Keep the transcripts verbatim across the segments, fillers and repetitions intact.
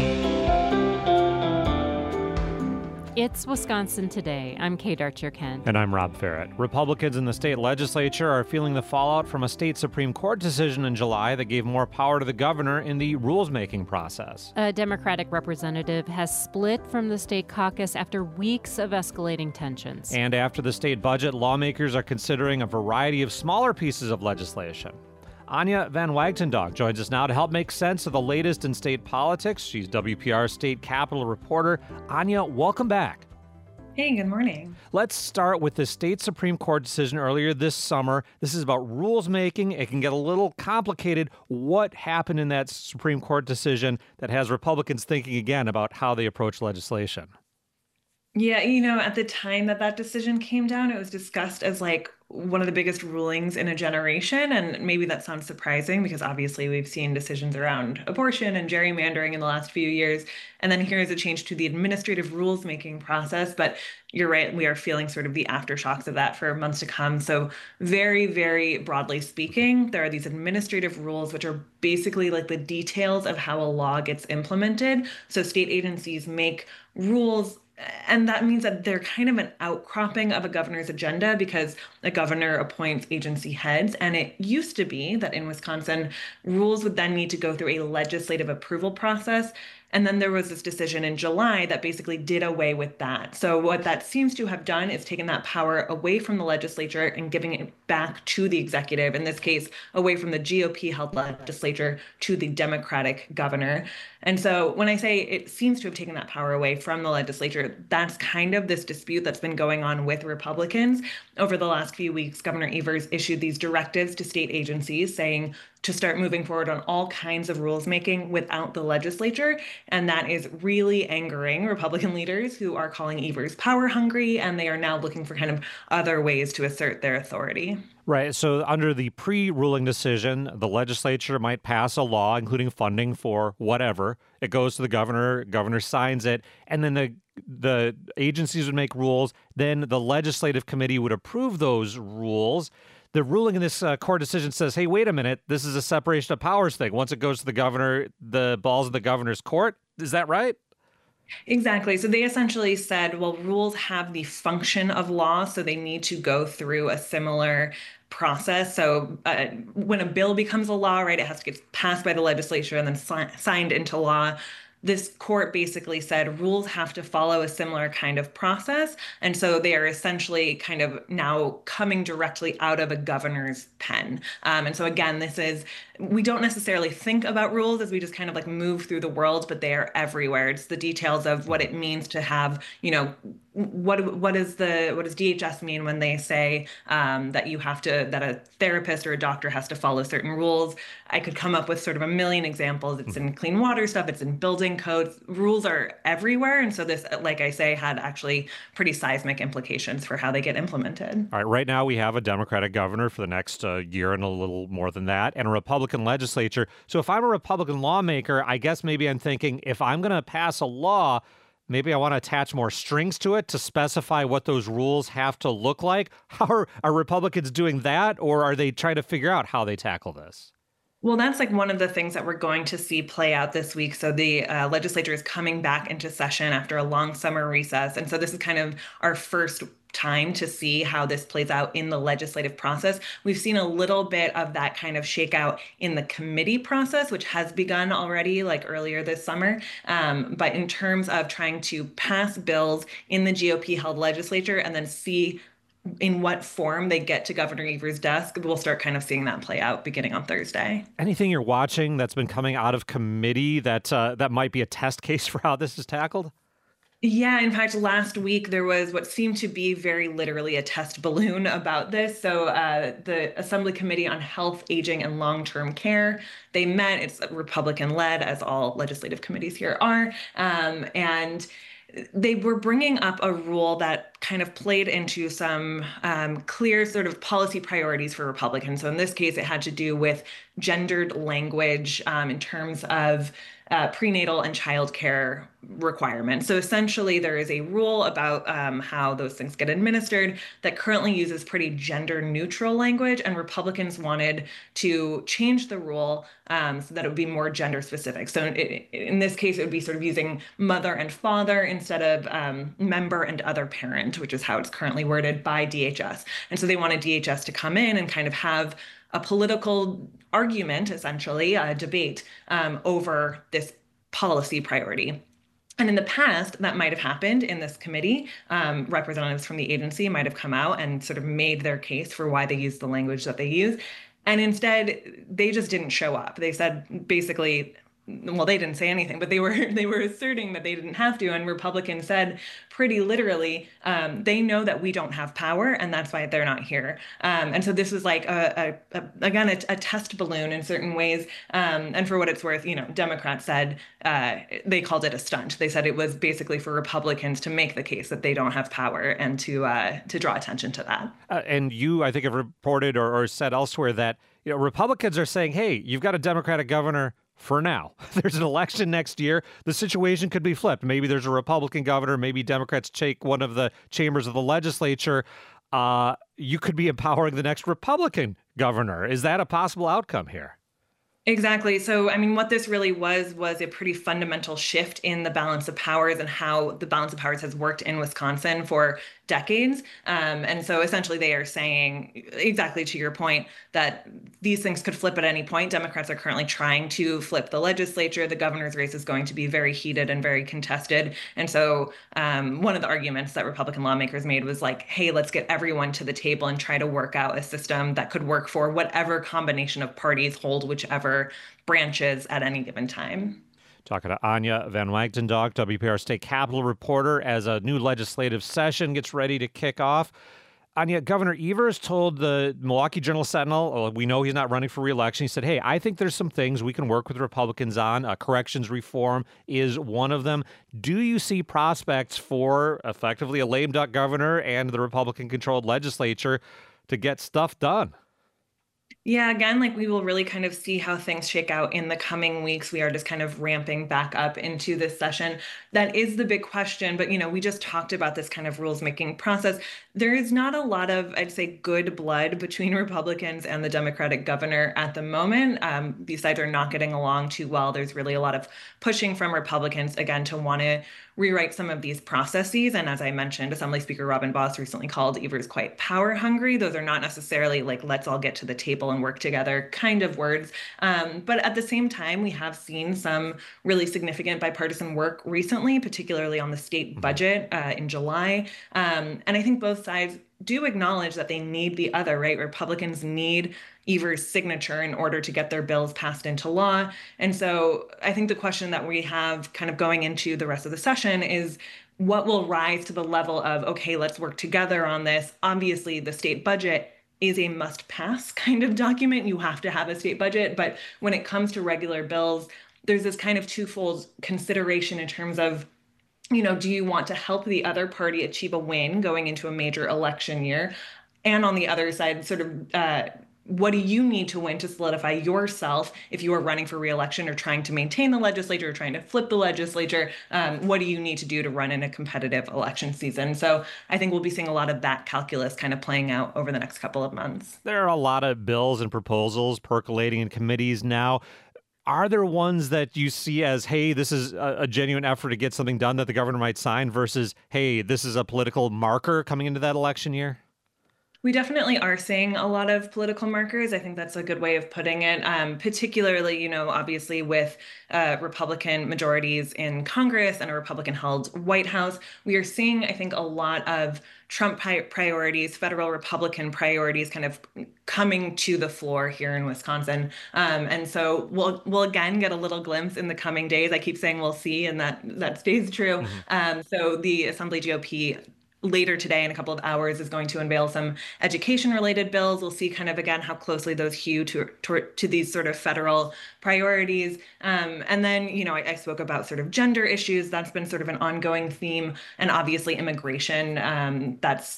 It's Wisconsin Today. I'm Kate Archer-Kent. And I'm Rob Ferret. Republicans in the state legislature are feeling the fallout from a state Supreme Court decision in July that gave more power to the governor in the rules-making process. A Democratic representative has split from the state caucus after weeks of escalating tensions. And after the state budget, lawmakers are considering a variety of smaller pieces of legislation. Anya Van Wagtendog joins us now to help make sense of the latest in state politics. She's W P R state capitol reporter. Anya, welcome back. Hey, good morning. Let's start with the state Supreme Court decision earlier this summer. This is about rules making. It can get a little complicated. What happened in that Supreme Court decision that has Republicans thinking again about how they approach legislation? Yeah, you know, at the time that that decision came down, it was discussed as like one of the biggest rulings in a generation. And maybe that sounds surprising because obviously we've seen decisions around abortion and gerrymandering in the last few years. And then here's a change to the administrative rules making process. But you're right, we are feeling sort of the aftershocks of that for months to come. So very, very broadly speaking, there are these administrative rules, which are basically like the details of how a law gets implemented. So state agencies make rules. And that means that they're kind of an outcropping of a governor's agenda because a governor appoints agency heads. And it used to be that in Wisconsin, rules would then need to go through a legislative approval process. And then there was this decision in July that basically did away with that. So what that seems to have done is taken that power away from the legislature and giving it back to the executive, in this case, away from the G O P-held legislature to the Democratic governor. And so when I say it seems to have taken that power away from the legislature, that's kind of this dispute that's been going on with Republicans. Over the last few weeks, Governor Evers issued these directives to state agencies saying to start moving forward on all kinds of rules making without the legislature. And that is really angering Republican leaders who are calling Evers power hungry, and they are now looking for kind of other ways to assert their authority. Right. So under the pre-ruling decision, the legislature might pass a law, including funding for whatever. It goes to the governor, governor signs it, and then the the agencies would make rules. Then the legislative committee would approve those rules. The ruling in this uh, court decision says, hey, wait a minute, this is a separation of powers thing. Once it goes to the governor, the ball's in the governor's court. Is that right? Exactly. So they essentially said, well, rules have the function of law, so they need to go through a similar process. So uh, when a bill becomes a law, right, it has to get passed by the legislature and then si- signed into law. This court basically said rules have to follow a similar kind of process. And so they are essentially kind of now coming directly out of a governor's pen. Um, and so again, this is, we don't necessarily think about rules as we just kind of like move through the world, but they are everywhere. It's the details of what it means to have, you know, what what is the what does D H S mean when they say um, that you have to that a therapist or a doctor has to follow certain rules? I could come up with sort of a million examples. It's in clean water stuff. It's in building codes. Rules are everywhere, and so this, like I say, had actually pretty seismic implications for how they get implemented. All right. Right now, we have a Democratic governor for the next uh, year and a little more than that, and a Republican legislature. So if I'm a Republican lawmaker, I guess maybe I'm thinking if I'm going to pass a law, maybe I want to attach more strings to it to specify what those rules have to look like. How are, are Republicans doing that, or are they trying to figure out how they tackle this? Well, that's like one of the things that we're going to see play out this week. So the uh, legislature is coming back into session after a long summer recess. And so this is kind of our first time to see how this plays out in the legislative process. We've seen a little bit of that kind of shakeout in the committee process, which has begun already like earlier this summer. Um, but in terms of trying to pass bills in the G O P-held legislature and then see in what form they get to Governor Evers' desk, we'll start kind of seeing that play out beginning on Thursday. Anything you're watching that's been coming out of committee that uh, that might be a test case for how this is tackled? Yeah, in fact, last week there was what seemed to be very literally a test balloon about this. So uh, the Assembly Committee on Health, Aging, and Long-Term Care, they met. It's Republican-led, as all legislative committees here are. Um, and they were bringing up a rule that kind of played into some um, clear sort of policy priorities for Republicans. So in this case, it had to do with gendered language um, in terms of uh, prenatal and childcare requirements. So essentially, there is a rule about um, how those things get administered that currently uses pretty gender neutral language, and Republicans wanted to change the rule um, so that it would be more gender specific. So it, in this case, it would be sort of using mother and father instead of um, member and other parent, which is how it's currently worded by D H S. And so they wanted D H S to come in and kind of have a political argument, essentially, a debate um, over this policy priority. And in the past, that might have happened in this committee. Um, representatives from the agency might have come out and sort of made their case for why they use the language that they use. And instead, they just didn't show up. They said basically, well, they didn't say anything, but they were they were asserting that they didn't have to. And Republicans said pretty literally, um, they know that we don't have power, and that's why they're not here. Um, and so this was like a, a, a again a, a test balloon in certain ways. Um, and for what it's worth, you know, Democrats said uh, they called it a stunt. They said it was basically for Republicans to make the case that they don't have power and to uh, to draw attention to that. Uh, and you, I think, have reported or, or said elsewhere that you know Republicans are saying, "Hey, you've got a Democratic governor." For now, there's an election next year. The situation could be flipped. Maybe there's a Republican governor. Maybe Democrats take one of the chambers of the legislature. Uh, you could be empowering the next Republican governor. Is that a possible outcome here? Exactly. So, I mean, what this really was, was a pretty fundamental shift in the balance of powers and how the balance of powers has worked in Wisconsin for decades. Um, and so essentially they are saying, exactly to your point, that these things could flip at any point. Democrats are currently trying to flip the legislature. The governor's race is going to be very heated and very contested. And so um, one of the arguments that Republican lawmakers made was like, hey, let's get everyone to the table and try to work out a system that could work for whatever combination of parties hold whichever branches at any given time. Talking to Anya Van Wagtendonk, W P R State Capitol reporter, as a new legislative session gets ready to kick off. Anya, Governor Evers told the Milwaukee Journal-Sentinel, well, we know he's not running for re-election. He said, hey, I think there's some things we can work with Republicans on. Uh, corrections reform is one of them. Do you see prospects for effectively a lame duck governor and the Republican-controlled legislature to get stuff done? Yeah, again, like we will really kind of see how things shake out in the coming weeks. We are just kind of ramping back up into this session. That is the big question. But, you know, we just talked about this kind of rules making process. There is not a lot of, I'd say, good blood between Republicans and the Democratic governor at the moment. Um, these sides are not getting along too well. There's really a lot of pushing from Republicans, again, to want to rewrite some of these processes. And as I mentioned, Assembly Speaker Robin Vos recently called Evers quite power hungry. Those are not necessarily like, let's all get to the table and work together kind of words. Um, but at the same time, we have seen some really significant bipartisan work recently, particularly on the state budget uh, in July. Um, and I think both sides do acknowledge that they need the other, right? Republicans need Evers' signature in order to get their bills passed into law. And so I think the question that we have kind of going into the rest of the session is what will rise to the level of, okay, let's work together on this. Obviously, the state budget is a must-pass kind of document. You have to have a state budget. But when it comes to regular bills, there's this kind of twofold consideration in terms of, you know, do you want to help the other party achieve a win going into a major election year? And on the other side, sort of, uh, what do you need to win to solidify yourself if you are running for re-election or trying to maintain the legislature or trying to flip the legislature? Um, what do you need to do to run in a competitive election season? So I think we'll be seeing a lot of that calculus kind of playing out over the next couple of months. There are a lot of bills and proposals percolating in committees now. Are there ones that you see as, hey, this is a, a genuine effort to get something done that the governor might sign versus, hey, this is a political marker coming into that election year? We definitely are seeing a lot of political markers. I think that's a good way of putting it, um, particularly, you know, obviously with uh, Republican majorities in Congress and a Republican-held White House. We are seeing, I think, a lot of Trump priorities, federal Republican priorities kind of coming to the floor here in Wisconsin. Um, and so we'll we'll again get a little glimpse in the coming days. I keep saying we'll see, and that, that stays true. Mm-hmm. Um, so the Assembly G O P later today in a couple of hours is going to unveil some education related bills. We'll see kind of again how closely those hew to, to, to these sort of federal priorities. Um, and then, you know, I, I spoke about sort of gender issues. That's been sort of an ongoing theme, and obviously immigration. Um, that's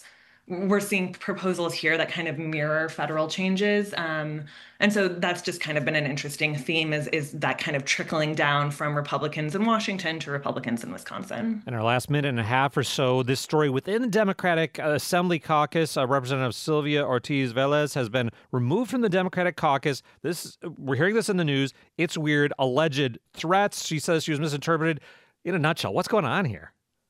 we're seeing proposals here that kind of mirror federal changes. Um, and so that's just kind of been an interesting theme is, is that kind of trickling down from Republicans in Washington to Republicans in Wisconsin. In our last minute and a half or so, this story within the Democratic Assembly Caucus, uh, Representative Sylvia Ortiz Velez has been removed from the Democratic caucus. This, we're hearing this in the news. It's weird. Alleged threats. She says she was misinterpreted. In a nutshell, what's going on here?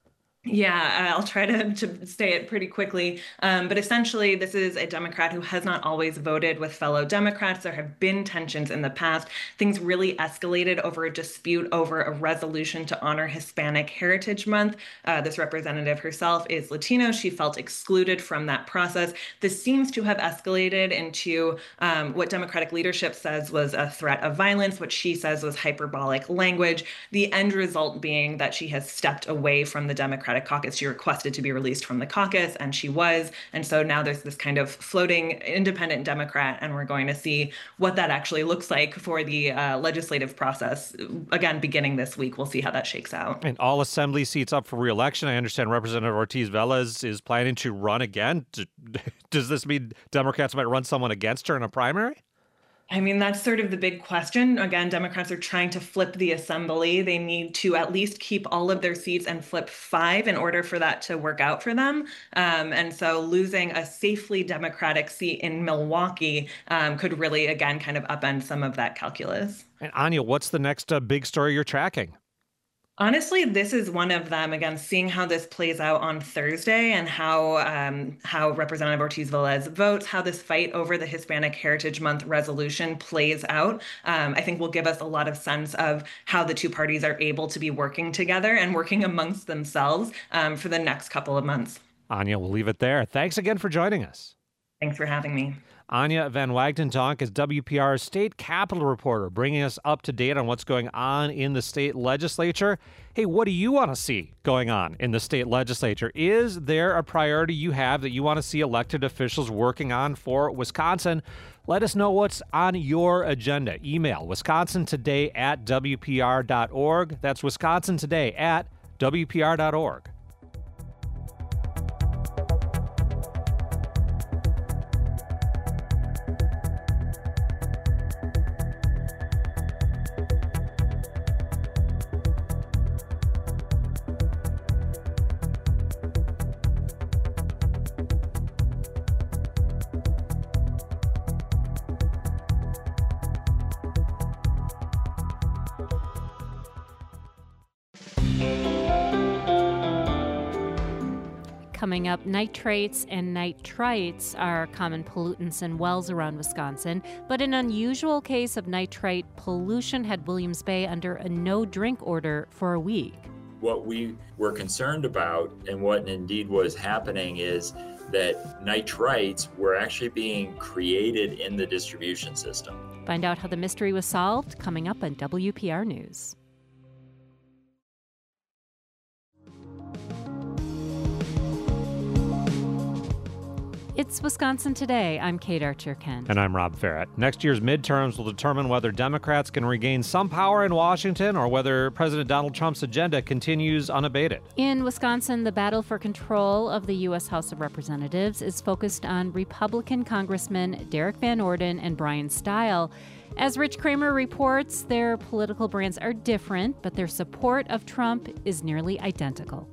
Yeah, I'll try to, to say it pretty quickly. Um, but essentially, this is a Democrat who has not always voted with fellow Democrats. There have been tensions in the past. Things really escalated over a dispute over a resolution to honor Hispanic Heritage Month. Uh, this representative herself is Latino. She felt excluded from that process. This seems to have escalated into um, what Democratic leadership says was a threat of violence, what she says was hyperbolic language. The end result being that she has stepped away from the Democratic caucus. She requested to be released from the caucus, and she was. And so now there's this kind of floating independent Democrat, and we're going to see what that actually looks like for the uh, legislative process. Again, beginning this week, we'll see how that shakes out. And all assembly seats up for re-election. I understand Representative Ortiz Velez is planning to run again. Does this mean Democrats might run someone against her in a primary? I mean, that's sort of the big question. Again, Democrats are trying to flip the assembly. They need to at least keep all of their seats and flip five in order for that to work out for them. Um, and so losing a safely Democratic seat in Milwaukee um, could really, again, kind of upend some of that calculus. And Anya, what's the next uh, big story you're tracking? Honestly, this is one of them. Again, seeing how this plays out on Thursday and how um, how Representative Ortiz Velez votes, how this fight over the Hispanic Heritage Month resolution plays out, um, I think will give us a lot of sense of how the two parties are able to be working together and working amongst themselves um, for the next couple of months. Anya, we'll leave it there. Thanks again for joining us. Thanks for having me. Anya Van Wagenen-Donk is W P R's state capitol reporter, bringing us up to date on what's going on in the state legislature. Hey, what do you want to see going on in the state legislature? Is there a priority you have that you want to see elected officials working on for Wisconsin? Let us know what's on your agenda. Email wisconsin today at w p r dot org. That's wisconsin today at w p r dot org. Coming up, nitrates and nitrites are common pollutants in wells around Wisconsin, but an unusual case of nitrite pollution had Williams Bay under a no-drink order for a week. What we were concerned about and what indeed was happening is that nitrites were actually being created in the distribution system. Find out how the mystery was solved coming up on W P R News. It's Wisconsin Today. I'm Kate Archer-Kent. And I'm Rob Farrett. Next year's midterms will determine whether Democrats can regain some power in Washington or whether President Donald Trump's agenda continues unabated. In Wisconsin, the battle for control of the U S House of Representatives is focused on Republican Congressmen Derek Van Orden and Brian Stile. As Rich Kramer reports, their political brands are different, but their support of Trump is nearly identical.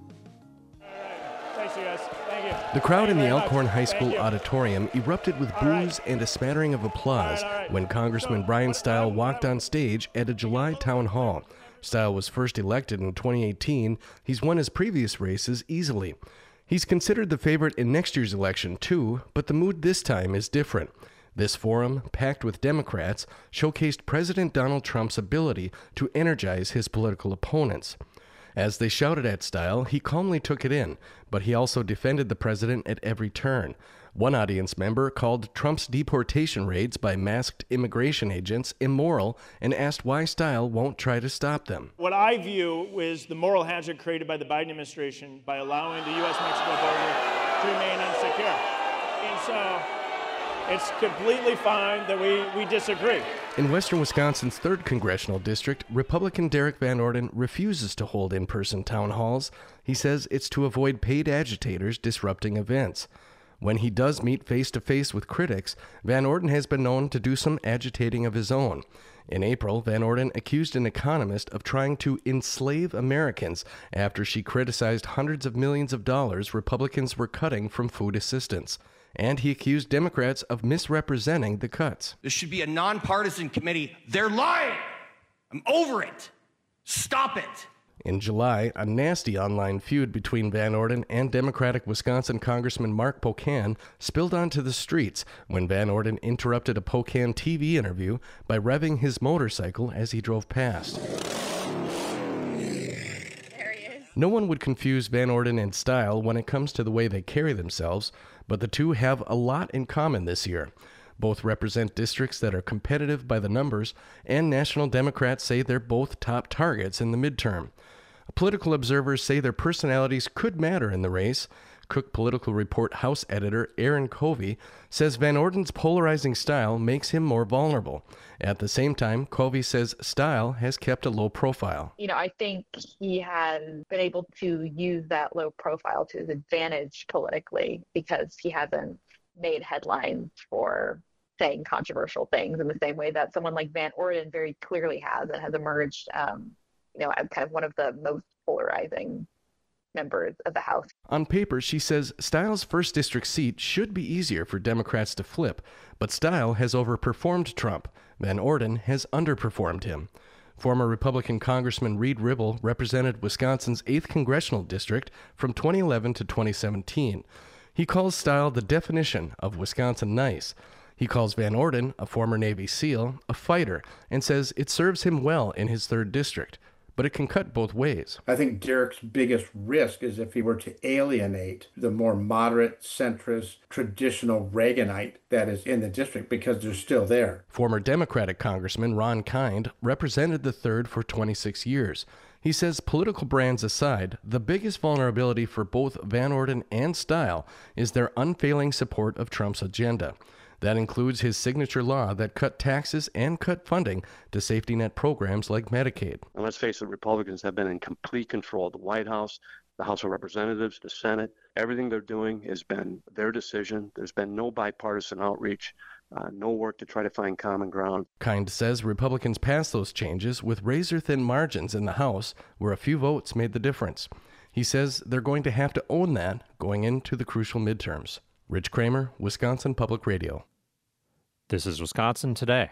The crowd in the Elkhorn High School auditorium erupted with boos and a smattering of applause when Congressman Brian Stile walked on stage at a July town hall. Stile was first elected in twenty eighteen. He's won his previous races easily. He's considered the favorite in next year's election, too, but the mood this time is different. This forum, packed with Democrats, showcased President Donald Trump's ability to energize his political opponents. As they shouted at Stile, he calmly took it in, but he also defended the president at every turn. One audience member called Trump's deportation raids by masked immigration agents immoral and asked why Stile won't try to stop them. What I view is the moral hazard created by the Biden administration by allowing the U S Mexico border to remain unsecure. And so It's completely fine that we, we disagree. In western Wisconsin's third congressional district, Republican Derek Van Orden refuses to hold in-person town halls. He says it's to avoid paid agitators disrupting events. When he does meet face-to-face with critics, Van Orden has been known to do some agitating of his own. In April, Van Orden accused an economist of trying to enslave Americans after she criticized hundreds of millions of dollars Republicans were cutting from food assistance. And he accused Democrats of misrepresenting the cuts. This should be a nonpartisan committee. They're lying. I'm over it. Stop it. In July, a nasty online feud between Van Orden and Democratic Wisconsin Congressman Mark Pocan spilled onto the streets when Van Orden interrupted a Pocan T V interview by revving his motorcycle as he drove past. There he is. No one would confuse Van Orden and Style when it comes to the way they carry themselves, but the two have a lot in common this year. Both represent districts that are competitive by the numbers, and National Democrats say they're both top targets in the midterm. Political observers say their personalities could matter in the race. Cook Political Report House editor Aaron Covey says Van Orden's polarizing style makes him more vulnerable. At the same time, Covey says Style has kept a low profile. You know, I think he has been able to use that low profile to his advantage politically because he hasn't made headlines for saying controversial things in the same way that someone like Van Orden very clearly has and has emerged, um, you know, as kind of one of the most polarizing members of the House. On paper, she says Style's first district seat should be easier for Democrats to flip, but Style has overperformed Trump. Van Orden has underperformed him. Former Republican Congressman Reed Ribble represented Wisconsin's eighth congressional district from twenty eleven to twenty seventeen. He calls Style the definition of Wisconsin nice. He calls Van Orden, a former Navy SEAL, a fighter, and says it serves him well in his third district. But it can cut both ways. I think Derek's biggest risk is if he were to alienate the more moderate, centrist, traditional Reaganite that is in the district, because they're still there. Former Democratic Congressman Ron Kind represented the third for twenty-six years. He says political brands aside, the biggest vulnerability for both Van Orden and Style is their unfailing support of Trump's agenda. That includes his signature law that cut taxes and cut funding to safety net programs like Medicaid. And let's face it, Republicans have been in complete control of the White House, the House of Representatives, the Senate. Everything they're doing has been their decision. There's been no bipartisan outreach, uh, no work to try to find common ground. Kind says Republicans passed those changes with razor-thin margins in the House, where a few votes made the difference. He says they're going to have to own that going into the crucial midterms. Rich Kramer, Wisconsin Public Radio. This is Wisconsin Today.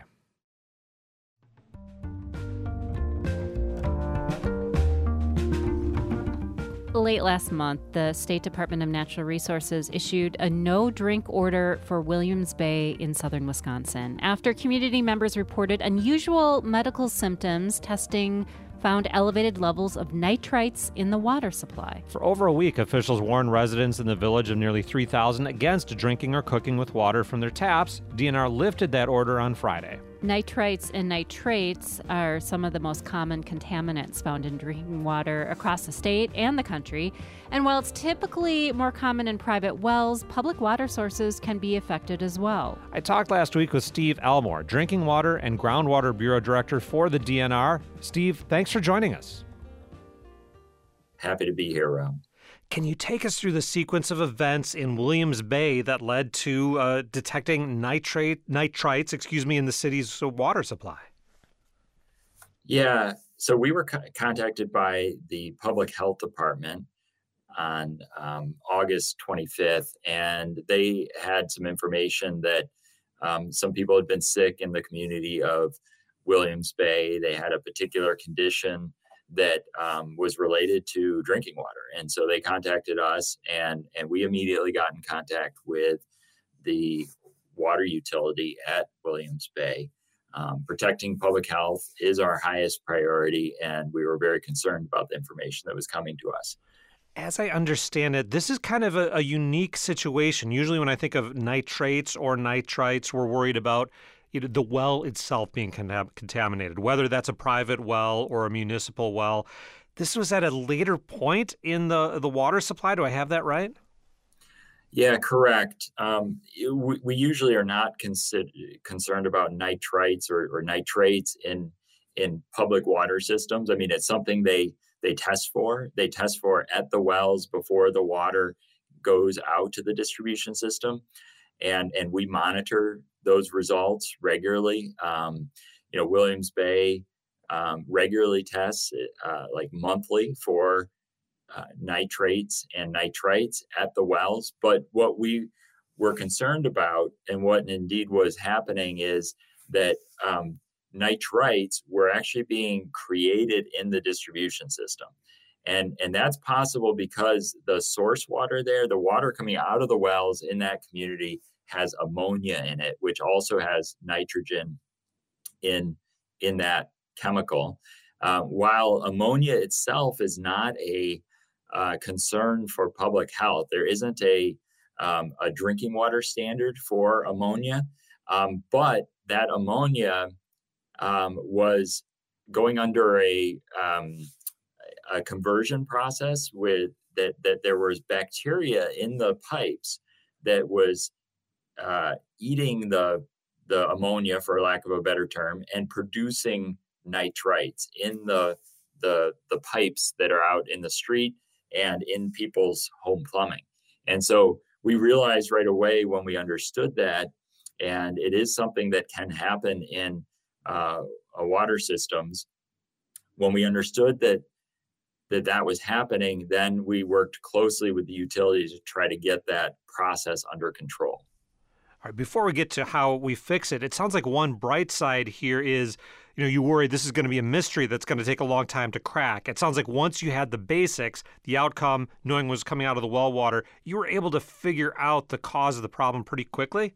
Late last month, the State Department of Natural Resources issued a no-drink order for Williams Bay in southern Wisconsin after community members reported unusual medical symptoms. Testing found elevated levels of nitrites in the water supply. For over a week, officials warned residents in the village of nearly three thousand against drinking or cooking with water from their taps. D N R lifted that order on Friday. Nitrites and nitrates are some of the most common contaminants found in drinking water across the state and the country. And while it's typically more common in private wells, public water sources can be affected as well. I talked last week with Steve Elmore, Drinking Water and Groundwater Bureau Director for the D N R. Steve, thanks for joining us. Happy to be here, Rob. Can you take us through the sequence of events in Williams Bay that led to uh, detecting nitrate nitrites, excuse me, in the city's water supply? Yeah, so we were co- contacted by the Public Health Department on um, August twenty-fifth, and they had some information that um, some people had been sick in the community of Williams Bay. They had a particular condition that um, was related to drinking water. And so they contacted us, and, and we immediately got in contact with the water utility at Williams Bay. Um, protecting public health is our highest priority, and we were very concerned about the information that was coming to us. As I understand it, this is kind of a, a unique situation. Usually when I think of nitrates or nitrites, we're worried about you know, the well itself being contam- contaminated, whether that's a private well or a municipal well. This was at a later point in the, the water supply. Do I have that right? Yeah, correct. Um, we, we usually are not consider, concerned about nitrites or, or nitrates in in public water systems. I mean, it's something they they test for. They test for at the wells before the water goes out to the distribution system, and and we monitor those results regularly. Um, you know, Williams Bay um, regularly tests uh, like monthly for Uh, nitrates and nitrites at the wells. But what we were concerned about, and what indeed was happening, is that um, nitrites were actually being created in the distribution system. And, and that's possible because the source water there, the water coming out of the wells in that community, has ammonia in it, which also has nitrogen in, in that chemical. Uh, while ammonia itself is not a Uh, concern for public health. There isn't a um, a drinking water standard for ammonia, um, but that ammonia um, was going under a um, a conversion process with that that there was bacteria in the pipes that was uh, eating the the ammonia, for lack of a better term, and producing nitrites in the the the pipes that are out in the street and in people's home plumbing. And so we realized right away when we understood that, and it is something that can happen in uh, water systems. When we understood that that that was happening, then we worked closely with the utilities to try to get that process under control. All right, before we get to how we fix it, it sounds like one bright side here is, you know, you worry this is going to be a mystery that's going to take a long time to crack. It sounds like once you had the basics, the outcome, knowing what was coming out of the well water, you were able to figure out the cause of the problem pretty quickly?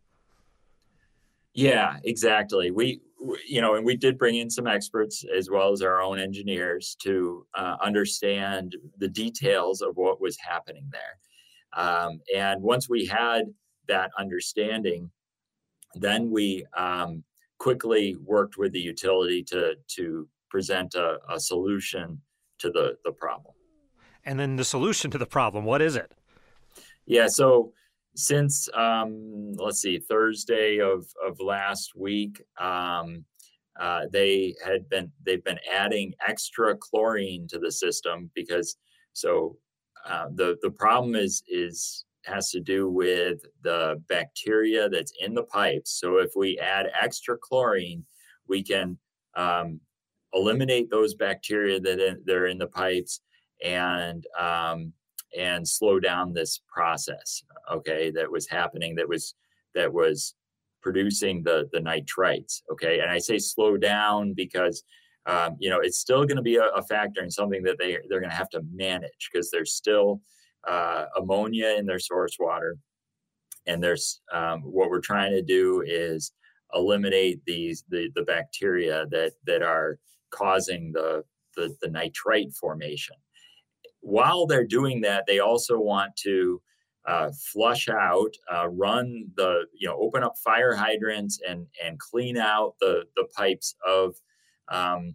Yeah, exactly. We, you know, and we did bring in some experts as well as our own engineers to uh, understand the details of what was happening there. Um, and once we had that understanding, then we um, quickly worked with the utility to to present a, a solution to the, the problem. And then the solution to the problem, what is it? Yeah, so since, um, let's see, Thursday of, of last week, um, uh, they had been, they've been adding extra chlorine to the system because, so uh, the, the problem is, is, has to do with the bacteria that's in the pipes. So if we add extra chlorine, we can um, eliminate those bacteria that in, that are in the pipes and um, and slow down this process. Okay, that was happening. That was that was producing the the nitrites. Okay, and I say slow down because um, you know it's still going to be a, a factor and something that they they're going to have to manage because there's still Uh, ammonia in their source water. And there's um, what we're trying to do is eliminate these the, the bacteria that that are causing the, the the nitrite formation. While they're doing that, they also want to uh, flush out, uh, run the, you know, open up fire hydrants and and clean out the the pipes of um,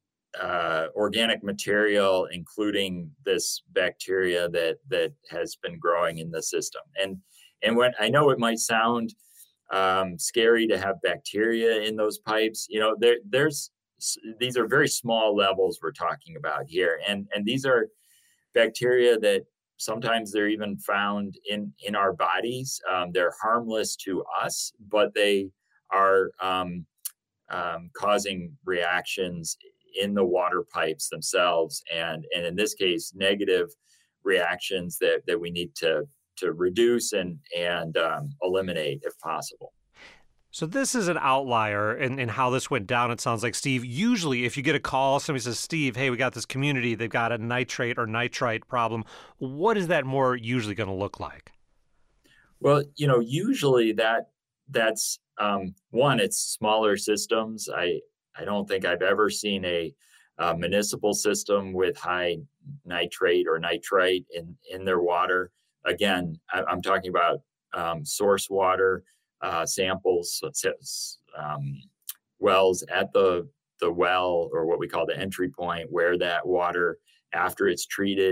Uh, organic material, including this bacteria that that has been growing in the system. And and when I know it might sound um, scary to have bacteria in those pipes, you know, there there's these are very small levels we're talking about here, and and these are bacteria that sometimes they're even found in in our bodies. Um, they're harmless to us, but they are um, um, causing reactions in the water pipes themselves, and and in this case, negative reactions that that we need to to reduce and and um, eliminate if possible. So this is an outlier in, in how this went down. It sounds like, Steve, usually if you get a call, somebody says, Steve, hey, we got this community, they've got a nitrate or nitrite problem. What is that more usually going to look like? Well, you know, usually that that's um, one, it's smaller systems. I I don't think I've ever seen a, a municipal system with high nitrate or nitrite in, in their water. Again, I, I'm talking about um, source water uh, samples, um, wells at the, the well, or what we call the entry point, where that water, after it's treated,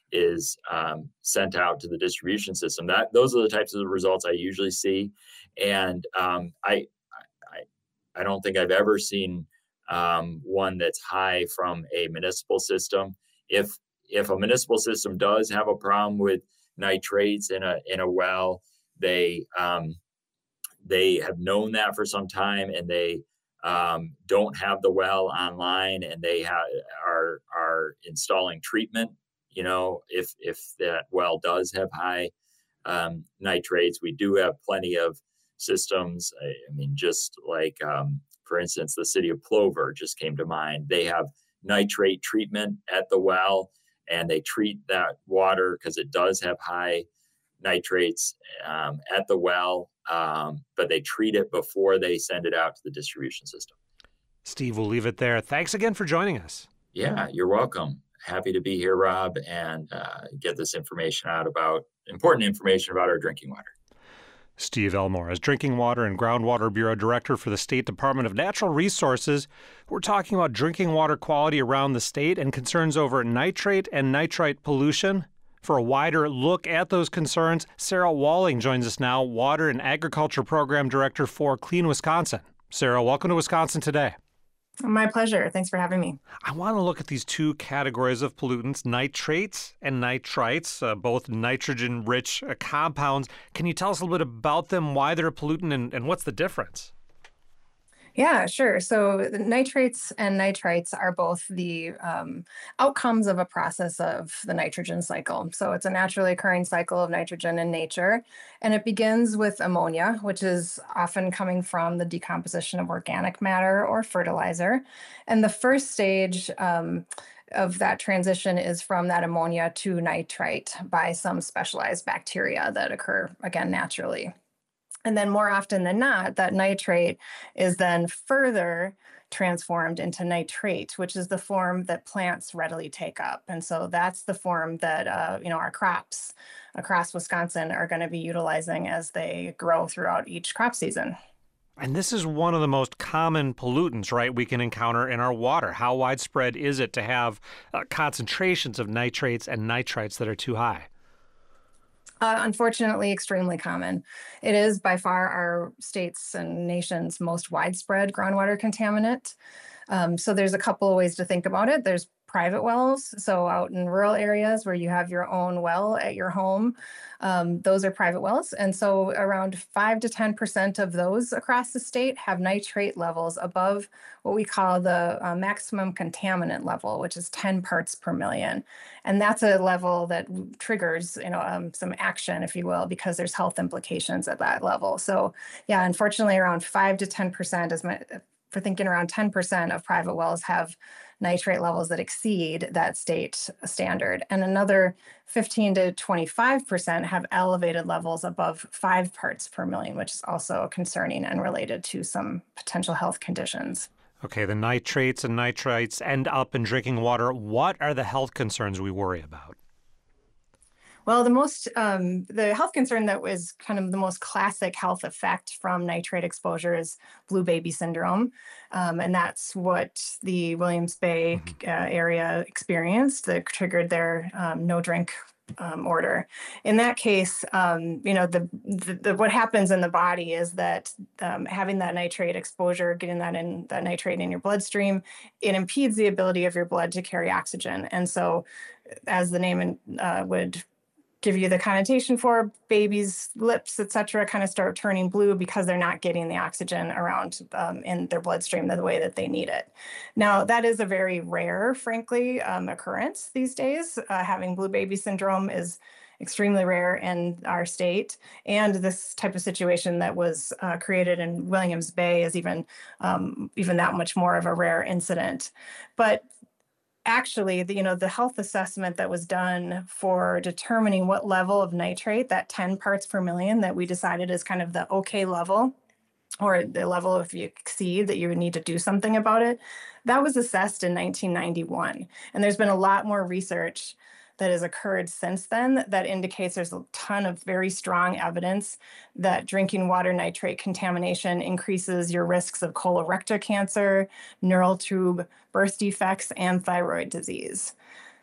is um, sent out to the distribution system. That those are the types of results I usually see, and um, I, I I don't think I've ever seen um, one that's high from a municipal system. If if a municipal system does have a problem with nitrates in a in a well, they um, they have known that for some time, and they um, don't have the well online, and they ha- are are installing treatment. You know, if if that well does have high um, nitrates, we do have plenty of systems. I, I mean, just like um, for instance, the city of Plover just came to mind. They have nitrate treatment at the well, and they treat that water because it does have high nitrates um, at the well, um, but they treat it before they send it out to the distribution system. Steve, we'll leave it there. Thanks again for joining us. Yeah, you're welcome. Happy to be here, Rob, and uh, get this information out about important information about our drinking water. Steve Elmore is Drinking Water and Groundwater Bureau Director for the State Department of Natural Resources. We're talking about drinking water quality around the state and concerns over nitrate and nitrite pollution. For a wider look at those concerns, Sarah Walling joins us now, Water and Agriculture Program Director for Clean Wisconsin. Sarah, welcome to Wisconsin Today. My pleasure. Thanks for having me. I want to look at these two categories of pollutants, nitrates and nitrites, uh, both nitrogen-rich uh, compounds. Can you tell us a little bit about them, why they're a pollutant, and, and what's the difference? Yeah, sure. So the nitrates and nitrites are both the um, outcomes of a process of the nitrogen cycle. So it's a naturally occurring cycle of nitrogen in nature. And it begins with ammonia, which is often coming from the decomposition of organic matter or fertilizer. And the first stage um, of that transition is from that ammonia to nitrite by some specialized bacteria that occur, again, naturally. And then more often than not, that nitrate is then further transformed into nitrate, which is the form that plants readily take up. And so that's the form that, uh, you know, our crops across Wisconsin are going to be utilizing as they grow throughout each crop season. And this is one of the most common pollutants, right, we can encounter in our water. How widespread is it to have uh, concentrations of nitrates and nitrites that are too high? Uh, unfortunately, extremely common. It is by far our state's and nation's most widespread groundwater contaminant. Um, so there's a couple of ways to think about it. There's private wells. So out in rural areas where you have your own well at your home, um, those are private wells. And so around five to ten percent of those across the state have nitrate levels above what we call the uh, maximum contaminant level, which is ten parts per million. And that's a level that triggers, you know, um, some action, if you will, because there's health implications at that level. So yeah, unfortunately, around five to ten percent is my, for thinking around ten percent of private wells have nitrate levels that exceed that state standard. And another fifteen to twenty-five percent have elevated levels above five parts per million, which is also concerning and related to some potential health conditions. Okay, the nitrates and nitrites end up in drinking water. What are the health concerns we worry about? Well, the most, um, the health concern that was kind of the most classic health effect from nitrate exposure is blue baby syndrome. Um, and that's what the Williams Bay uh, area experienced that triggered their um, no drink um, order. In that case, um, you know, the, the, the what happens in the body is that um, having that nitrate exposure, getting that in that nitrate in your bloodstream, it impedes the ability of your blood to carry oxygen. And so, as the name uh, would give you the connotation for, babies' lips, et cetera, kind of start turning blue because they're not getting the oxygen around um, in their bloodstream the way that they need it. Now, that is a very rare, frankly, um, occurrence these days. Uh, having blue baby syndrome is extremely rare in our state. And this type of situation that was uh, created in Williams Bay is even, um, even that much more of a rare incident. But actually, the, you know, the health assessment that was done for determining what level of nitrate, that ten parts per million that we decided is kind of the okay level, or the level if you exceed that you would need to do something about it, that was assessed in nineteen ninety-one. And there's been a lot more research that has occurred since then that indicates there's a ton of very strong evidence that drinking water nitrate contamination increases your risks of colorectal cancer, neural tube birth defects, and thyroid disease.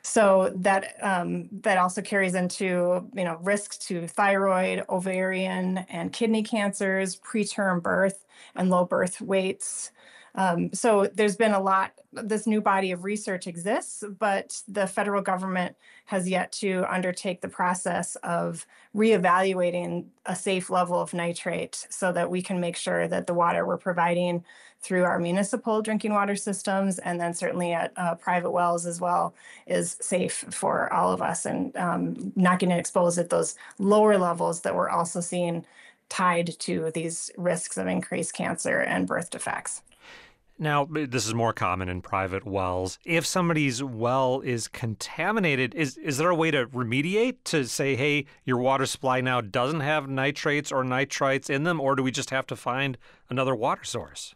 So that um, that also carries into, you know, risks to thyroid, ovarian, and kidney cancers, preterm birth, and low birth weights. Um, so there's been a lot, this new body of research exists, but the federal government has yet to undertake the process of reevaluating a safe level of nitrate so that we can make sure that the water we're providing through our municipal drinking water systems, and then certainly at uh, private wells as well, is safe for all of us, and um, not getting exposed at those lower levels that we're also seeing tied to these risks of increased cancer and birth defects. Now, this is more common in private wells. If somebody's well is contaminated, is is there a way to remediate, to say, hey, your water supply now doesn't have nitrates or nitrites in them, or do we just have to find another water source?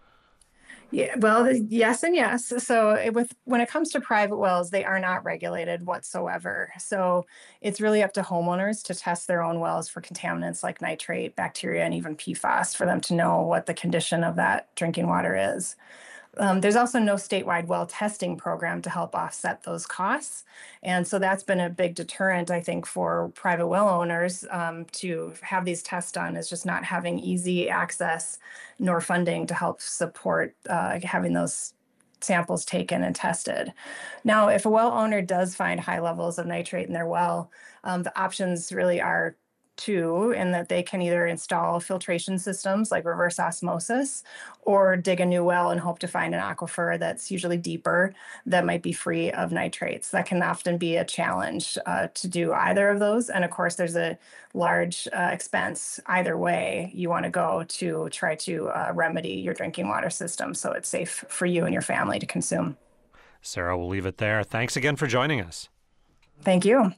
Yeah, well, yes and yes. So it, with when it comes to private wells, they are not regulated whatsoever. So it's really up to homeowners to test their own wells for contaminants like nitrate, bacteria, and even P FAS for them to know what the condition of that drinking water is. Um, there's also no statewide well testing program to help offset those costs. And so that's been a big deterrent, I think, for private well owners um, to have these tests done, is just not having easy access nor funding to help support uh, having those samples taken and tested. Now, if a well owner does find high levels of nitrate in their well, um, the options really are two, in that they can either install filtration systems like reverse osmosis, or dig a new well and hope to find an aquifer that's usually deeper, that might be free of nitrates. That can often be a challenge uh, to do either of those. And of course, there's a large uh, expense either way you want to go to try to uh, remedy your drinking water system so it's safe for you and your family to consume. Sarah, we'll leave it there. Thanks again for joining us. Thank you.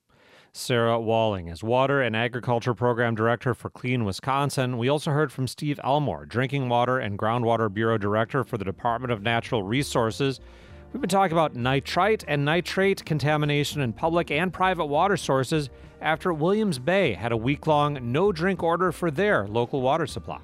Sarah Walling is Water and Agriculture Program Director for Clean Wisconsin. We also heard from Steve Elmore, Drinking Water and Groundwater Bureau Director for the Department of Natural Resources. We've been talking about nitrite and nitrate contamination in public and private water sources after Williams Bay had a week-long no-drink order for their local water supply.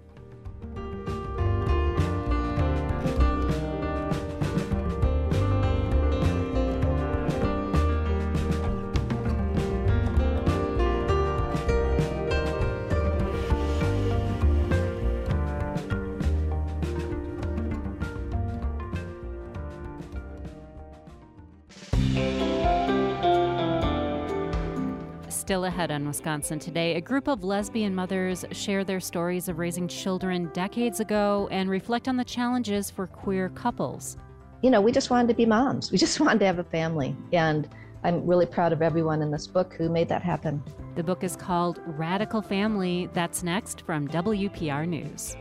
Still ahead on Wisconsin Today, a group of lesbian mothers share their stories of raising children decades ago and reflect on the challenges for queer couples. You know, we just wanted to be moms. We just wanted to have a family. And I'm really proud of everyone in this book who made that happen. The book is called Radical Family. That's next from W P R News.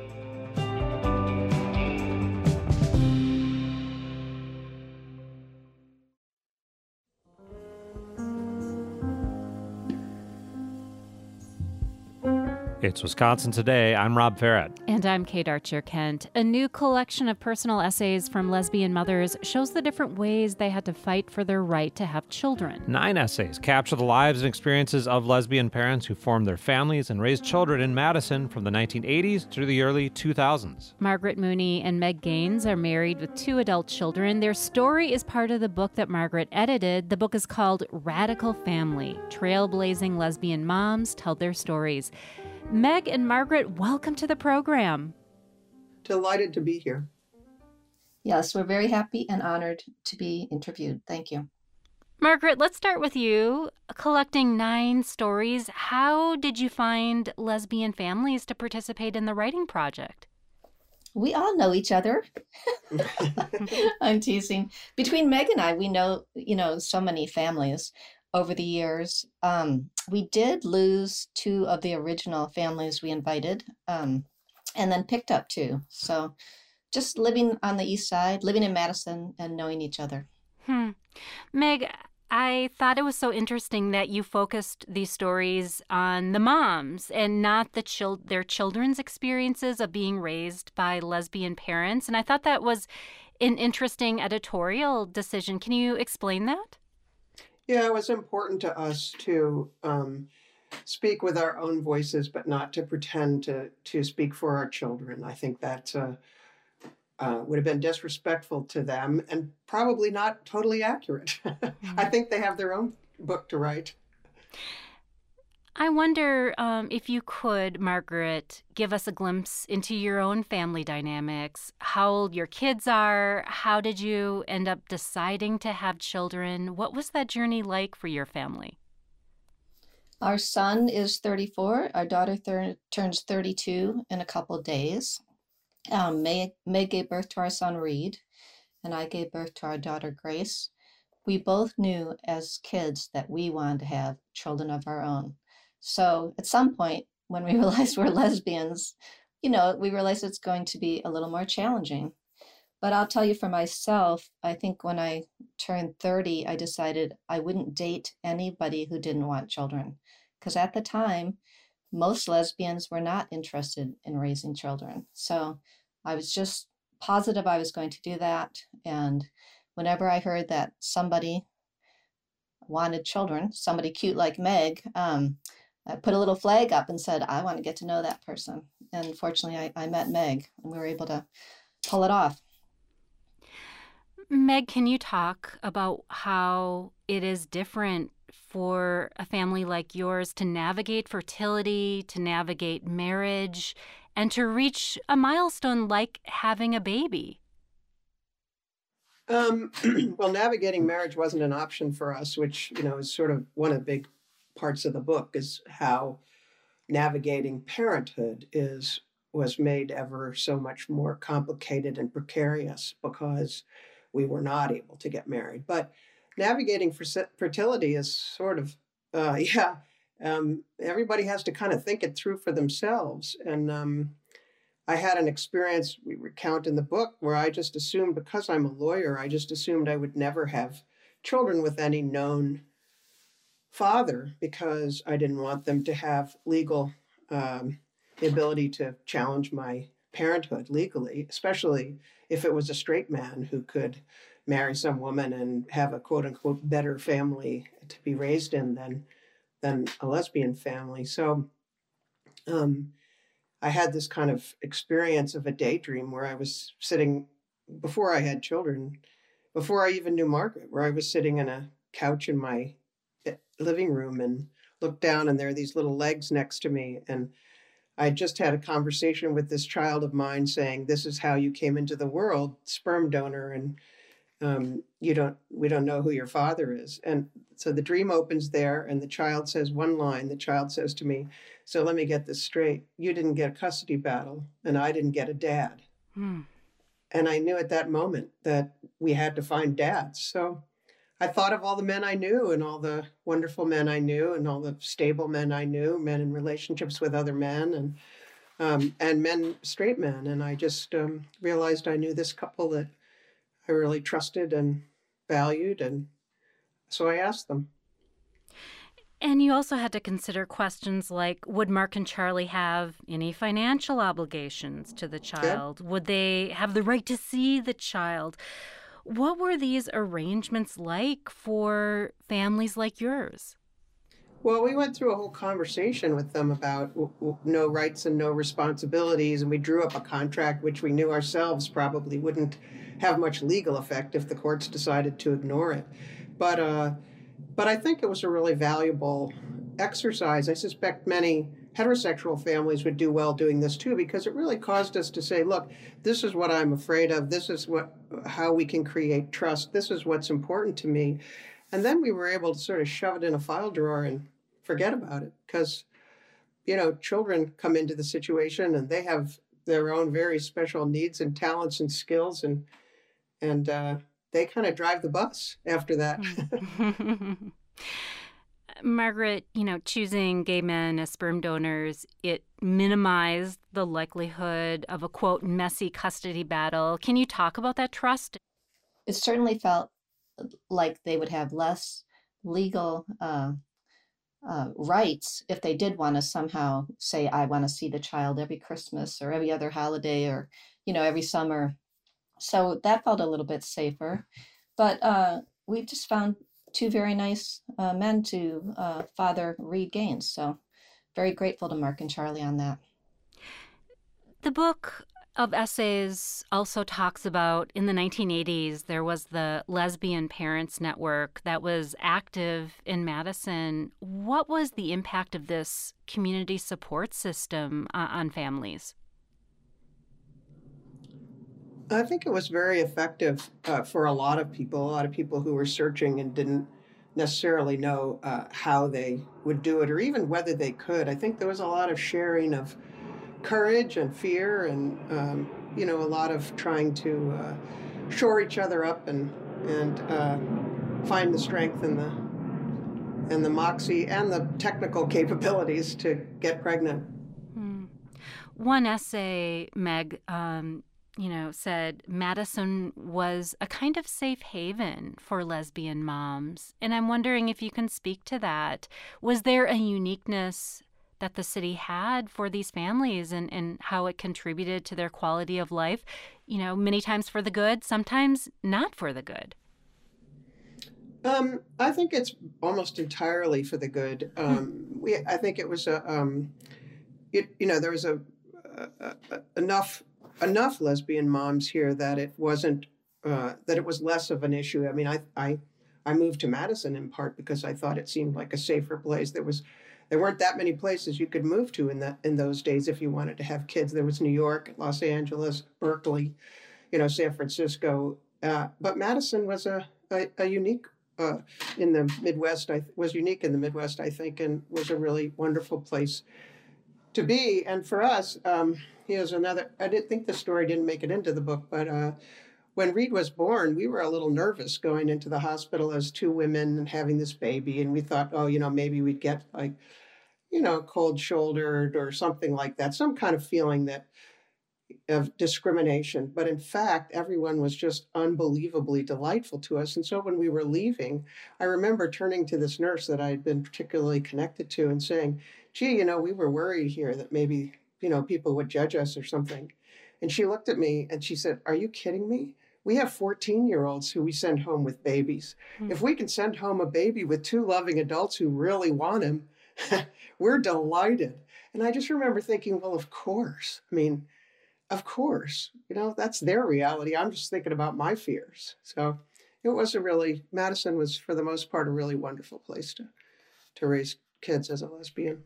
It's Wisconsin Today. I'm Rob Farrett. And I'm Kate Archer-Kent. A new collection of personal essays from lesbian mothers shows the different ways they had to fight for their right to have children. Nine essays capture the lives and experiences of lesbian parents who formed their families and raised children in Madison from the nineteen eighties through the early two thousands. Margaret Mooney and Meg Gaines are married with two adult children. Their story is part of the book that Margaret edited. The book is called Radical Family. Trailblazing lesbian moms tell their stories. Meg and Margaret, welcome to the program. Delighted to be here. Yes, we're very happy and honored to be interviewed. Thank you. Margaret, let's start with you. Collecting nine stories, how did you find lesbian families to participate in the writing project? We all know each other. I'm teasing. Between Meg and I, we know, you know, so many families over the years. Um, we did lose two of the original families we invited, um, and then picked up two. So just living on the east side, living in Madison, and knowing each other. Hmm. Meg, I thought it was so interesting that you focused these stories on the moms and not the chil- their children's experiences of being raised by lesbian parents. And I thought that was an interesting editorial decision. Can you explain that? Yeah, it was important to us to um, speak with our own voices, but not to pretend to to speak for our children. I think that's a uh, would have been disrespectful to them and probably not totally accurate. I think they have their own book to write. I wonder um, if you could, Margaret, give us a glimpse into your own family dynamics, how old your kids are, how did you end up deciding to have children? What was that journey like for your family? Our son is thirty-four. Our daughter thir- turns thirty-two in a couple of days. Um, May, May gave birth to our son, Reed, and I gave birth to our daughter, Grace. We both knew as kids that we wanted to have children of our own. So at some point, when we realized we're lesbians, you know, we realized it's going to be a little more challenging. But I'll tell you for myself, I think when I turned thirty, I decided I wouldn't date anybody who didn't want children. Because at the time, most lesbians were not interested in raising children. So I was just positive I was going to do that. And whenever I heard that somebody wanted children, somebody cute like Meg, um, I put a little flag up and said, I want to get to know that person. And fortunately, I, I met Meg, and we were able to pull it off. Meg, can you talk about how it is different for a family like yours to navigate fertility, to navigate marriage, and to reach a milestone like having a baby? Um, well, navigating marriage wasn't an option for us, which, you know, is sort of one of the big parts of the book, is how navigating parenthood is was made ever so much more complicated and precarious because we were not able to get married. But navigating fertility is sort of, uh, yeah, um, everybody has to kind of think it through for themselves. And um, I had an experience we recount in the book where I just assumed, because I'm a lawyer, I just assumed I would never have children with any known father because I didn't want them to have legal, um, the ability to challenge my parenthood legally, especially if it was a straight man who could marry some woman and have a quote unquote better family to be raised in than, than a lesbian family. So um, I had this kind of experience of a daydream where I was sitting, before I had children, before I even knew Margaret, where I was sitting in a couch in my living room and looked down and there are these little legs next to me. And I just had a conversation with this child of mine saying, this is how you came into the world, sperm donor. And um, you don't, we don't know who your father is. And so the dream opens there and the child says one line, the child says to me, so let me get this straight. You didn't get a custody battle and I didn't get a dad. Hmm. And I knew at that moment that we had to find dads. So I thought of all the men I knew and all the wonderful men I knew and all the stable men I knew, men in relationships with other men and um, and men, straight men. And I just um, realized I knew this couple that I really trusted and valued. And so I asked them. And you also had to consider questions like, would Mark and Charlie have any financial obligations to the child? Yeah. Would they have the right to see the child? What were these arrangements like for families like yours? Well, we went through a whole conversation with them about w- w- no rights and no responsibilities, and we drew up a contract which we knew ourselves probably wouldn't have much legal effect if the courts decided to ignore it. But uh, but I think it was a really valuable exercise. I suspect many heterosexual families would do well doing this too, because it really caused us to say, look, this is what I'm afraid of. This is what how we can create trust. This is what's important to me. And then we were able to sort of shove it in a file drawer and forget about it because, you know, children come into the situation and they have their own very special needs and talents and skills, and and uh, they kind of drive the bus after that. Margaret, you know, choosing gay men as sperm donors, it minimized the likelihood of a, quote, messy custody battle. Can you talk about that trust? It certainly felt like they would have less legal uh, uh, rights if they did want to somehow say, I want to see the child every Christmas or every other holiday or, you know, every summer. So that felt a little bit safer. But uh, we just found two very nice uh, men to uh, father Reed Gaines. So very grateful to Mark and Charlie on that. The book of essays also talks about in the nineteen eighties, there was the Lesbian Parents Network that was active in Madison. What was the impact of this community support system uh, on families? I think it was very effective uh, for a lot of people, a lot of people who were searching and didn't necessarily know uh, how they would do it or even whether they could. I think there was a lot of sharing of courage and fear and, um, you know, a lot of trying to uh, shore each other up and, and uh, find the strength and the, and the moxie and the technical capabilities to get pregnant. Hmm. One essay, Meg, um, you know, said Madison was a kind of safe haven for lesbian moms. And I'm wondering if you can speak to that. Was there a uniqueness that the city had for these families and, and how it contributed to their quality of life, you know, many times for the good, sometimes not for the good? Um, I think it's almost entirely for the good. Um, we, I think it was a, um, it, you know, there was a, a, a enough enough lesbian moms here that it wasn't uh, that it was less of an issue. I mean, I I I moved to Madison in part because I thought it seemed like a safer place. There was there weren't that many places you could move to in that in those days if you wanted to have kids. There was New York, Los Angeles, Berkeley, you know, San Francisco, uh, but Madison was a a, a unique. Uh, in the Midwest, I th- was unique in the Midwest, I think, and was a really wonderful place to be. And for us, um, here's another, I didn't think the story didn't make it into the book, but uh, when Reed was born, we were a little nervous going into the hospital as two women and having this baby. And we thought, oh, you know, maybe we'd get like, you know, cold shouldered or something like that, some kind of feeling that of discrimination. But in fact, everyone was just unbelievably delightful to us. And so when we were leaving, I remember turning to this nurse that I had been particularly connected to and saying, gee, you know, we were worried here that maybe, you know, people would judge us or something. And she looked at me and she said, are you kidding me? We have fourteen-year-olds who we send home with babies. Mm-hmm. If we can send home a baby with two loving adults who really want him, we're delighted. And I just remember thinking, well, of course. I mean, of course, you know, that's their reality. I'm just thinking about my fears. So it was a really, Madison was, for the most part, a really wonderful place to, to raise kids as a lesbian.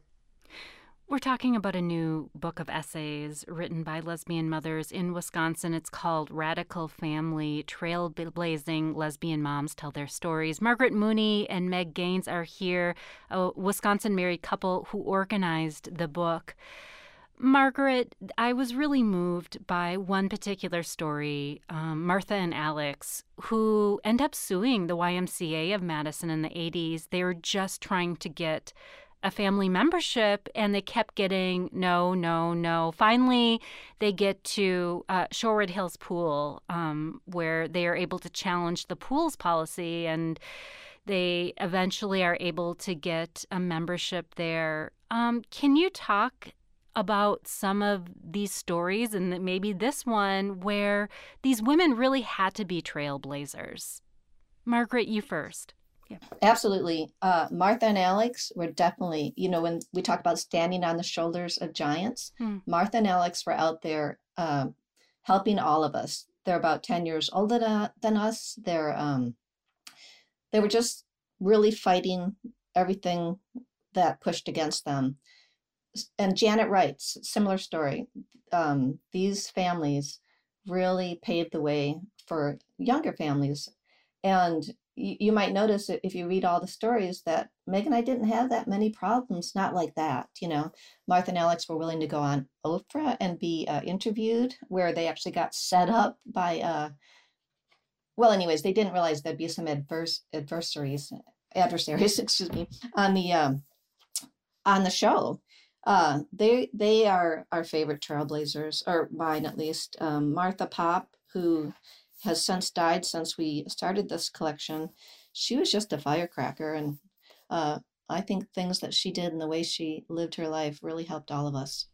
We're talking about a new book of essays written by lesbian mothers in Wisconsin. It's called Radical Family, Trailblazing Lesbian Moms Tell Their Stories. Margaret Mooney and Meg Gaines are here, a Wisconsin married couple who organized the book. Margaret, I was really moved by one particular story, um, Martha and Alex, who end up suing the Y M C A of Madison in the eighties. They were just trying to get a family membership, and they kept getting no, no, no. Finally, they get to uh, Shorewood Hills Pool, um, where they are able to challenge the pool's policy, and they eventually are able to get a membership there. Um, can you talk about some of these stories, and maybe this one where these women really had to be trailblazers? Margaret, you first. Yeah. Absolutely. Uh, Martha and Alex were definitely, you know, when we talk about standing on the shoulders of giants, hmm. Martha and Alex were out there um, helping all of us. They're about ten years older than, than us. They're um, they were just really fighting everything that pushed against them. And Janet writes, similar story. Um, these families really paved the way for younger families. And you, you might notice if you read all the stories that Meg and I didn't have that many problems, not like that. You know, Martha and Alex were willing to go on Oprah and be uh, interviewed, where they actually got set up by, uh, well, anyways, they didn't realize there'd be some adverse adversaries, adversaries, excuse me, on the um, on the show. Uh, they they are our favorite trailblazers, or mine at least. Um, Martha Pop, who has since died since we started this collection, she was just a firecracker, and uh, I think things that she did and the way she lived her life really helped all of us.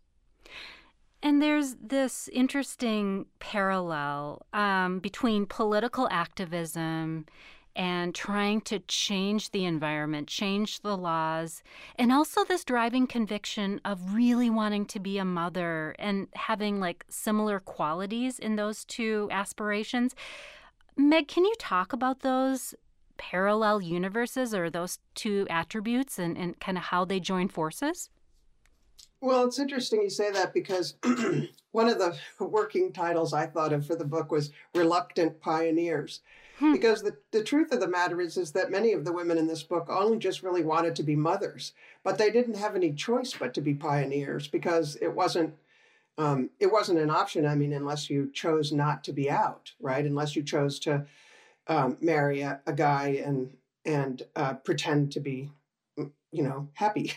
And there's this interesting parallel um, between political activism and trying to change the environment, change the laws, and also this driving conviction of really wanting to be a mother and having like similar qualities in those two aspirations. Meg, can you talk about those parallel universes or those two attributes and, and kind of how they join forces? Well, it's interesting you say that because one of the working titles I thought of for the book was Reluctant Pioneers. Hmm. Because the, the truth of the matter is, is that many of the women in this book only just really wanted to be mothers, but they didn't have any choice but to be pioneers because it wasn't um, it wasn't an option. I mean, unless you chose not to be out, right? Unless you chose to um, marry a, a guy and and uh, pretend to be, you know, happy.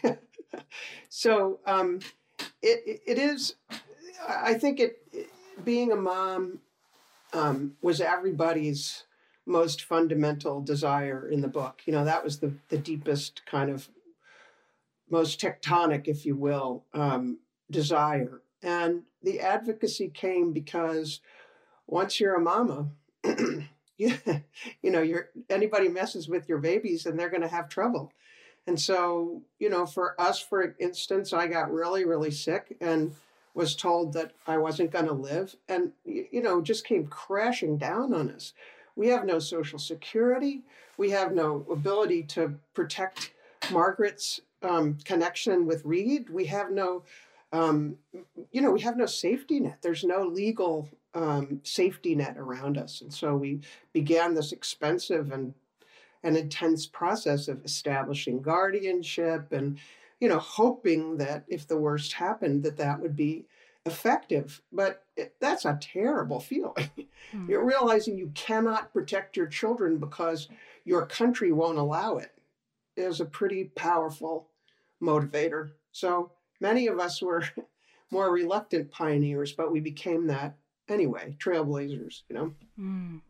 So um, it it is. I think it being a mom um, was everybody's most fundamental desire in the book. You know, that was the, the deepest kind of most tectonic, if you will, um, desire. And the advocacy came because once you're a mama, you, you know, you're anybody messes with your babies and they're going to have trouble. And so, you know, for us, for instance, I got really, really sick and was told that I wasn't going to live and, you know, just came crashing down on us. We have no social security. We have no ability to protect Margaret's um, connection with Reed. We have no, um, you know, we have no safety net. There's no legal um, safety net around us. And so we began this expensive and an intense process of establishing guardianship and, you know, hoping that if the worst happened, that that would be effective. But it, that's a terrible feeling. Mm. You're realizing you cannot protect your children because your country won't allow it. It is a pretty powerful motivator. So many of us were more reluctant pioneers, but we became that anyway, trailblazers, you know. Mm.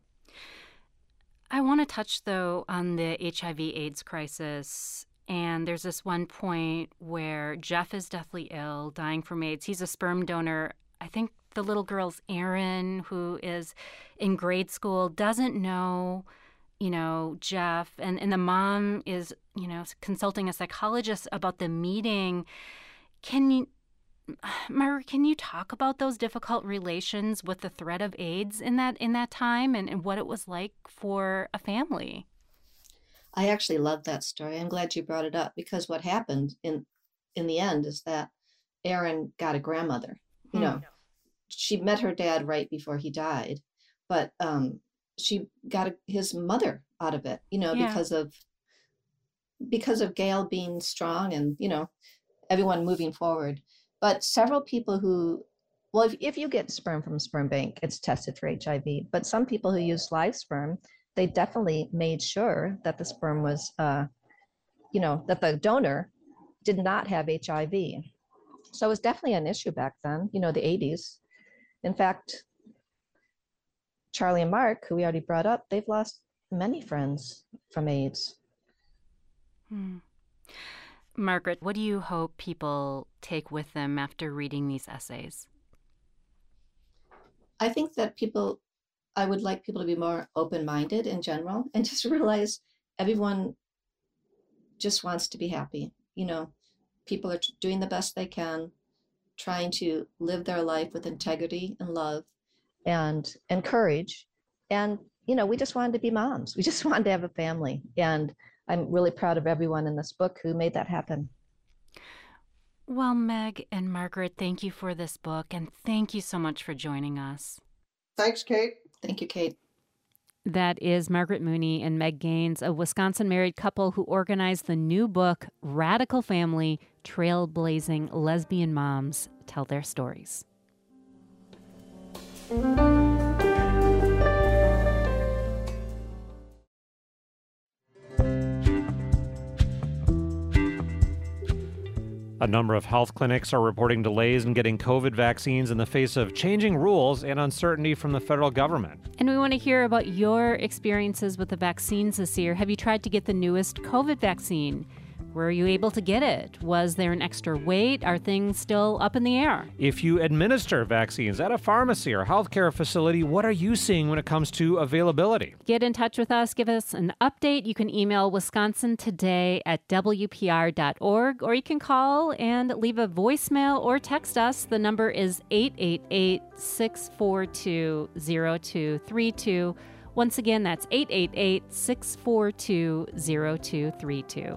I want to touch, though, on the H I V AIDS crisis. And there's this one point where Jeff is deathly ill, dying from AIDS. He's a sperm donor. I think the little girl's Erin, who is in grade school, doesn't know, you know, Jeff. And, and the mom is, you know, consulting a psychologist about the meeting. Can you... Margaret, can you talk about those difficult relations with the threat of AIDS in that in that time and, and what it was like for a family? I actually love that story. I'm glad you brought it up because what happened in in the end is that Erin got a grandmother. You know, mm. she met her dad right before he died, but um, she got a, his mother out of it. You know, yeah. because of because of Gail being strong and you know everyone moving forward. But several people who, well, if, if you get sperm from a sperm bank, it's tested for H I V. But some people who use live sperm, they definitely made sure that the sperm was, uh, you know, that the donor did not have H I V. So it was definitely an issue back then, you know, the eighties. In fact, Charlie and Mark, who we already brought up, they've lost many friends from AIDS. Hmm. Margaret, what do you hope people take with them after reading these essays? I think that people, I would like people to be more open-minded in general and just realize everyone just wants to be happy. You know, people are doing the best they can, trying to live their life with integrity and love and, and courage. And, you know, we just wanted to be moms. We just wanted to have a family. And I'm really proud of everyone in this book who made that happen. Well, Meg and Margaret, thank you for this book, and thank you so much for joining us. Thanks, Kate. Thank you, Kate. That is Margaret Mooney and Meg Gaines, a Wisconsin married couple who organized the new book, Radical Family, Trailblazing Lesbian Moms Tell Their Stories. A number of health clinics are reporting delays in getting COVID vaccines in the face of changing rules and uncertainty from the federal government. And we want to hear about your experiences with the vaccines this year. Have you tried to get the newest COVID vaccine? Were you able to get it? Was there an extra wait? Are things still up in the air? If you administer vaccines at a pharmacy or healthcare facility, what are you seeing when it comes to availability? Get in touch with us. Give us an update. You can email Wisconsin Today at W P R dot org, or you can call and leave a voicemail or text us. The number is eight eight eight, six four two, zero two three two. Once again, that's eight eight eight, six four two, zero two three two.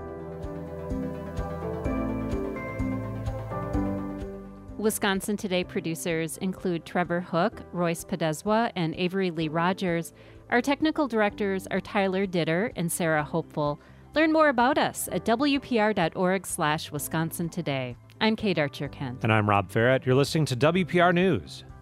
Wisconsin Today producers include Trevor Hook, Royce Podeswa, and Avery Lee Rogers. Our technical directors are Tyler Ditter and Sarah Hopeful. Learn more about us at W P R dot org slash Wisconsin Today. I'm Kate Archer-Kent. And I'm Rob Farrett. You're listening to W P R News.